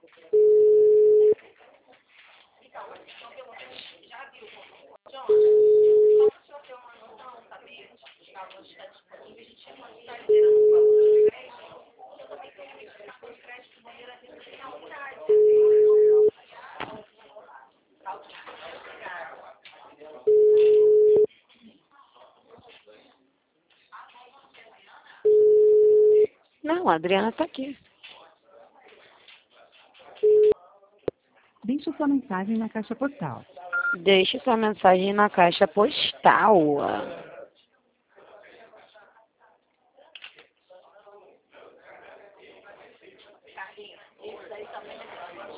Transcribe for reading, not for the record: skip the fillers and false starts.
Não, a Adriana está aqui. Deixe sua mensagem na caixa postal. Deixe sua mensagem na caixa postal.